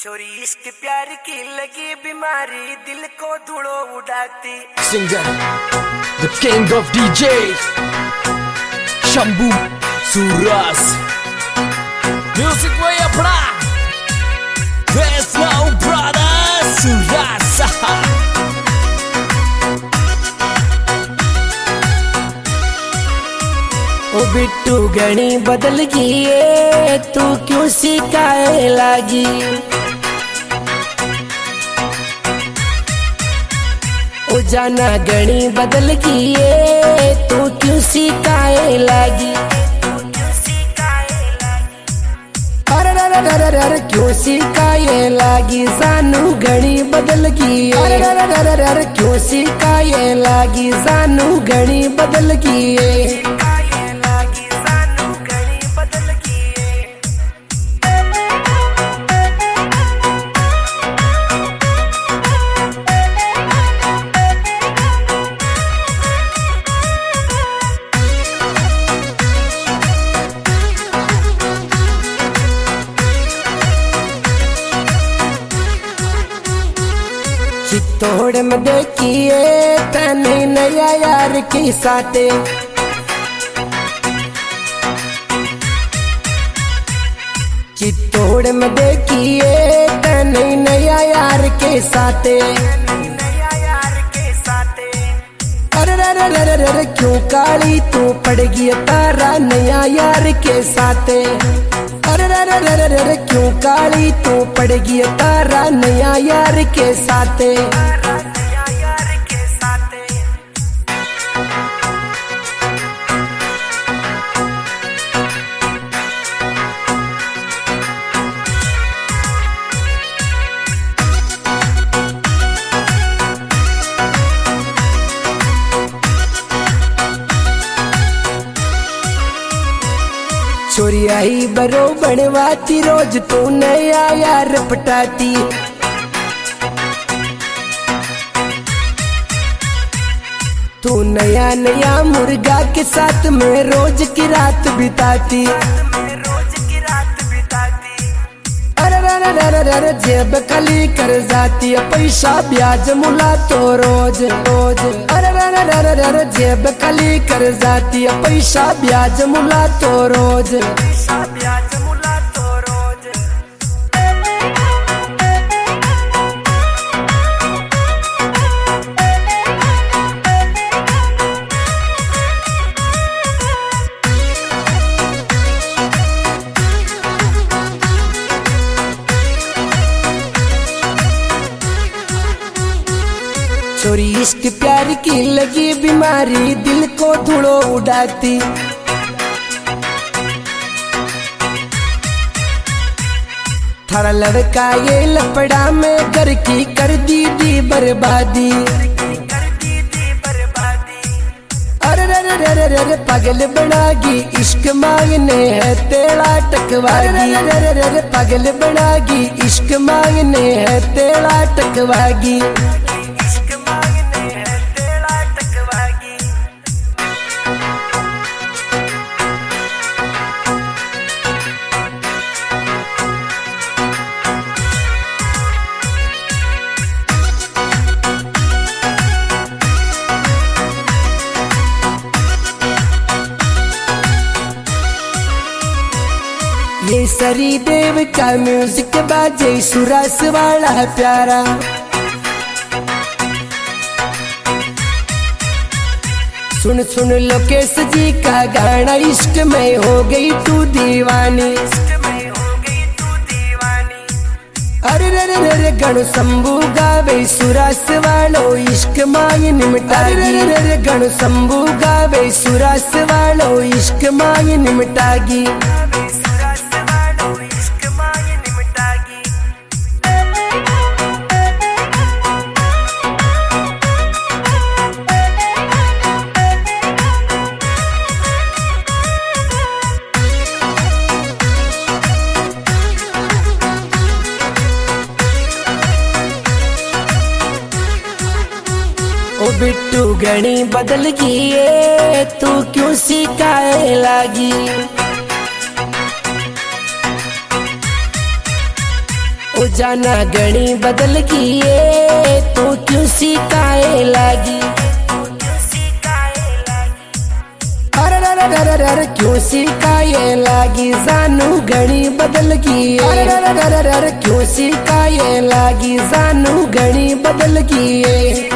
छोरी इश्क प्यार की लगी बीमारी दिल को धूड़ो उड़ाती। Singer, the king of DJs, Shambhu Suras. Music way up, there's no brother Suras. ओ बिट्टू घनी बदल गई है, तू क्यों सिखाए लागी। ओ जाना घनी बदल गई है, तू क्यों सिखाए लागी। अरे क्यों सिखाए लागी, जानू घनी बदल गई। अरे क्यों सिखाए लागी, जानू घनी बदल गई। चित्तौड़ में देखिए तने नया यार की साथे। चित्तौड़ में देखिए तने नया यार के साथे। अरे क्यों काली तू पड़ गई तारा नया यार के साथे। अरे क्यों काली तू पड़ गई तारा नया यार के साथे। छोरी आई बरो बनवाती, रोज तू नया यार पटाती। तू नया नया मुर्गा के साथ में रोज की रात बिताती। अरे जेब खाली कर जाती, पैसा ब्याज मुला तो रोज रोज। अरे जेब खाली कर जाती, पैसा ब्याज मुला तो रोज। छोरी इश्क प्यार की लगी बीमारी दिल को धूड़ो उड़ाती। थारा लड़का ये लपड़ा में घर की कर दी बर्बादी। अरे पागल बनागी इश्क मांगने है तेरा टकवागी। अरे पागल बनागी इश्क मांगने है तेरा टकवागी। ये सरी देव का म्यूजिक बाजे सुरस वाला प्यारा। सुन सुन लोकेश जी का गाना, इश्क में हो गई तू दीवानी। अरे गण शंभू गावे सुरस वालो इश्क मांग निमटागी। अरे गण शंभू गावे सुरस वालो इश्क मांग निमटागी। ओ बिट्टू घनी बदल गई है, तू क्यों सिखाए लागी। ओ जाना गणी बदल गई तू क्यों सिकाए लागी। अरे क्यों सिकाए लागी जानू गणी बदल गई। अरे क्यों सिकाए लागी जानू गणी बदल गई।